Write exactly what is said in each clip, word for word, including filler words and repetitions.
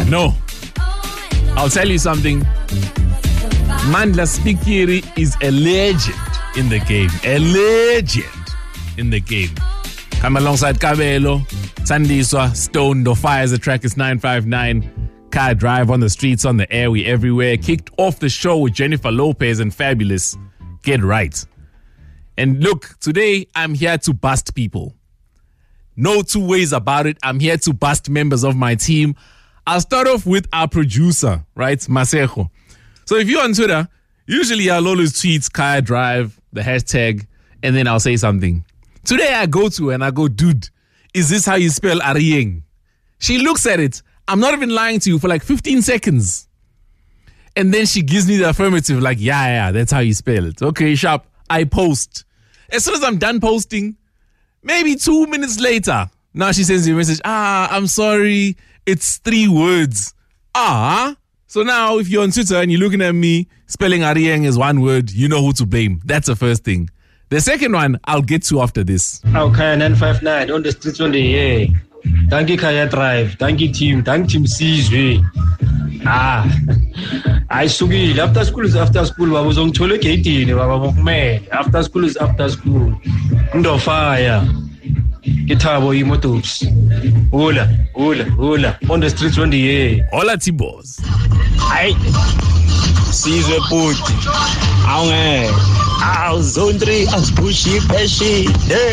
No. I'll tell you something. Mandla Spikiri is a legend in the game. A legend in the game. Come alongside Kabelo, Sandiswa, Stone, Do Fires the track is nine five nine. Car Drive on the streets, on the air, we everywhere. Kicked off the show with Jennifer Lopez and Fabulous. Get right. And look, today I'm here to bust people. No two ways about it. I'm here to bust members of my team. I'll start off with our producer, right? Masejo. So if you're on Twitter, usually I'll always tweet Car Drive, the hashtag, and then I'll say something. Today I go to her and I go, dude, is this how you spell Arieng? She looks at it. I'm not even lying to you for like fifteen seconds. And then she gives me the affirmative, like, yeah, yeah, that's how you spell it. Okay, sharp. I post. As soon as I'm done posting, maybe two minutes later, now she sends me a message. Ah, I'm sorry. It's three words. Ah. So now if you're on Twitter and you're looking at me spelling Arieng as one word, you know who to blame. That's the first thing. The second one, I'll get to after this. Okay, nine five nine on the streets on the air. Thank you, Kaya Drive. Thank you, team. Thank you, Team C. Ah, I sugi. After school is after school. I was on Chole eighteen. After school is after school. No fire. Gitabo imotos. Hola, hola, hola. On the streets on the air. Hola, Tibos. Aye. Sizwe puti. Aunge. Au zone three. As pushy peshy.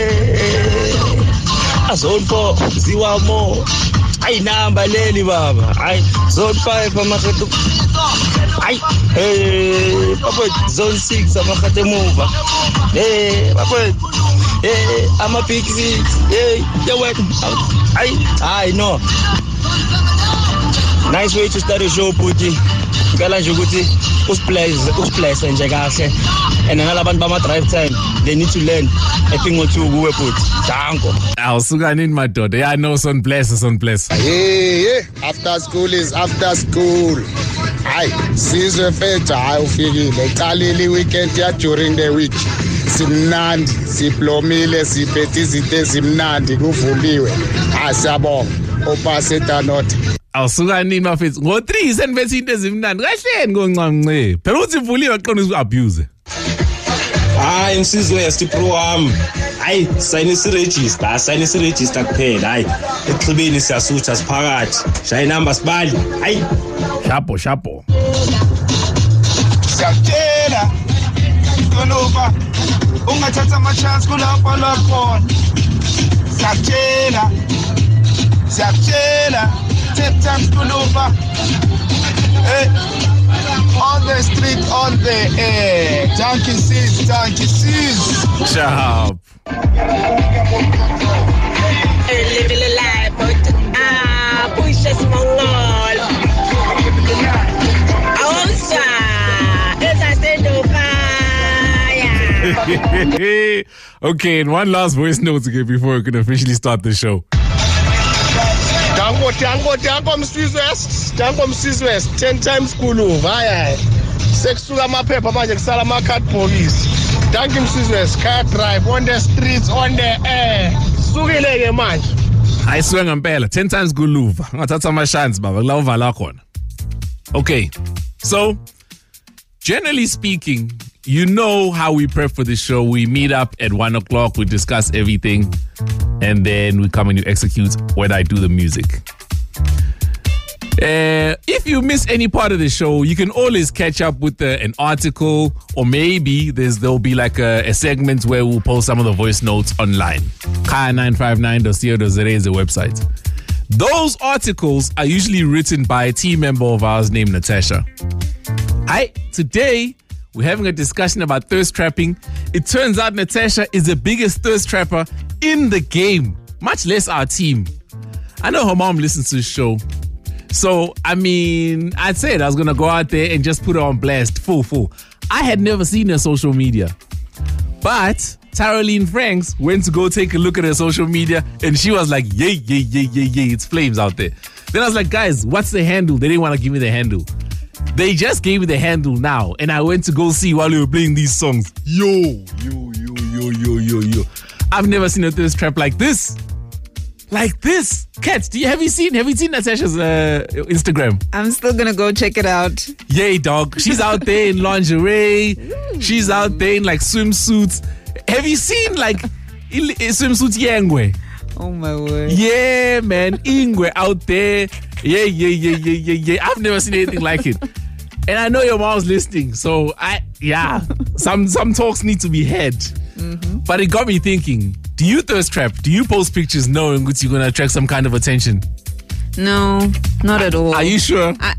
As zone four. Ziwa mo. Ay namba leli baba. Ay zone five amakhetu. Ay hey papa zone six amakhethe move. Hey papa. Hey I'm a big six. Hey you work. Ay ay no. Nice way to start the show puti. Ngala nje ukuthi usplace usplace nje kahle. And nalabantu bama drive time they need to learn a thing or two kuwe puti. Danko. Awusukanini madoda. Yeah, no son bless son bless. Hey, hey, after school is after school. Hayi, sizwe fethu hayi ufikile. Qalile weekend ya during the week. Simnandi, siplomile, siphethe izinto ezimnandi kuvuliwe. Asiyabonga. Opaseta not. Awusukanini mafethu. Ngo three seniphethe into ezimnandi. Kahleni ngoncamnce. Phela uthi vuliwe aqonda abuse. Hayi insizwe yasipro wami. Hayi sayinisa register, sayinisa register kuphela. Hayi exhibeni siyasutha siphakathi. Shaya number sibali. Hayi shapo shapo. Siyatshela. Koloba ungathatha ama chance kulapha lapho. Siyatshela. Siyatshela. Take time koloba. Hey. On the street, on the air. Thank you, sis. Thank you, sis. Sharp. Living a life, but ah, push us mongol. Also, as I said, no fire. Okay, and one last voice note to get before we can officially start the show. Danko, danko, danko msizwe, danko msizwe, ten times kulu, vaya. Sekusuka amaphepha manje kusala ama cardboards. Danko msizwe, Car Drive on the streets, on the air. Sukile ke manje. Ayisuke ngempela, ten times kuluva. Ngathatha ama chance baba, kula uvala khona. Okay. So, generally speaking, you know how we prep for the show. We meet up at one o'clock, we discuss everything, and then we come and you execute when I do the music. Uh, if you miss any part of the show, you can always catch up with the, an article, or maybe there's there'll be like a, a segment where we'll post some of the voice notes online. kaya nine five nine dot co dot za is the website. Those articles are usually written by a team member of ours named Natasha. Hi, today we're having a discussion about thirst trapping. It turns out Natasha is the biggest thirst trapper in the game, much less our team. I know her mom listens to the show. So, I mean, I said I was going to go out there and just put her on blast, full, full. I had never seen her social media. But Taroline Franks went to go take a look at her social media and she was like, yay, yay, yay, yay, yay, it's flames out there. Then I was like, guys, what's the handle? They didn't want to give me the handle. They just gave me the handle now, and I went to go see while we were playing these songs. Yo, yo, yo, yo, yo, yo, yo. I've never seen a thirst trap like this. like this. Kat, do you have you seen have you seen Natasha's uh, Instagram? I'm still gonna go check it out. Yay, dog. She's out there in lingerie. She's out there in like swimsuits. Have you seen like il- swimsuits Yengwe? Oh my word. Yeah, man. Ingwe out there. Yeah, yeah, yeah, yeah, yeah, yeah. I've never seen anything like it. And I know your mom's listening. So I yeah. Some some talks need to be had. Mm-hmm. But it got me thinking, do you thirst trap? Do you post pictures knowing that you're gonna attract some kind of attention? No, not at all. Are you sure? I,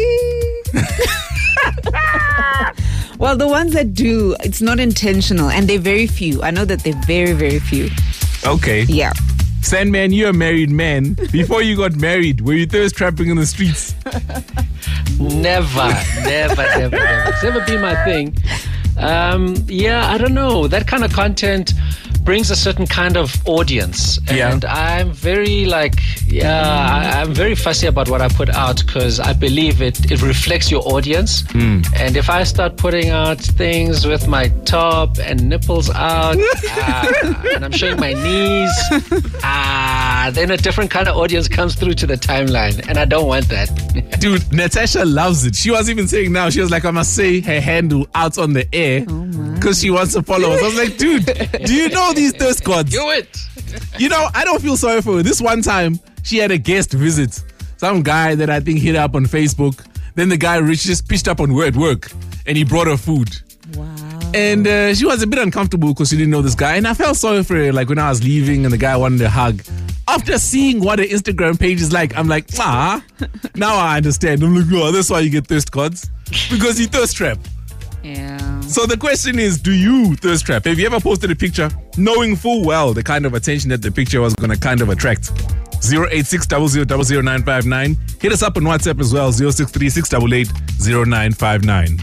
I... Well, the ones that do, it's not intentional, and they're very few. I know that they're very, very few. Okay. Yeah. Sandman, you're a married man. Before you got married, were you thirst trapping in the streets? Never, never, never, never. It's never been my thing. Um, yeah, I don't know. That kind of content brings a certain kind of audience. Yeah. And I'm very like, yeah, I, I'm very fussy about what I put out because I believe it, it reflects your audience. Mm. And if I start putting out things with my top and nipples out uh, and I'm showing my knees, ah, then a different kind of audience comes through to the timeline. And I don't want that. Dude, Natasha loves it. She was even saying now, she was like, I must say her handle out on the air because she wants to follow us. I was like, dude, do you know these thirst gods? Do it. You know, I don't feel sorry for her. This one time, she had a guest visit. Some guy that I think hit her up on Facebook. Then the guy just pitched up on her at work and he brought her food. Wow. And uh, she was a bit uncomfortable because she didn't know this guy. And I felt sorry for her, like when I was leaving and the guy wanted a hug. After seeing what her Instagram page is like, I'm like, ah, now I understand. I'm like, oh, that's why you get thirst gods. Because you thirst trap. Yeah. So the question is, do you thirst trap? Have you ever posted a picture knowing full well the kind of attention that the picture was going to kind of attract? zero eight six zero zero zero zero nine five nine. Hit us up on WhatsApp as well, zero six three six eight eight zero nine five nine.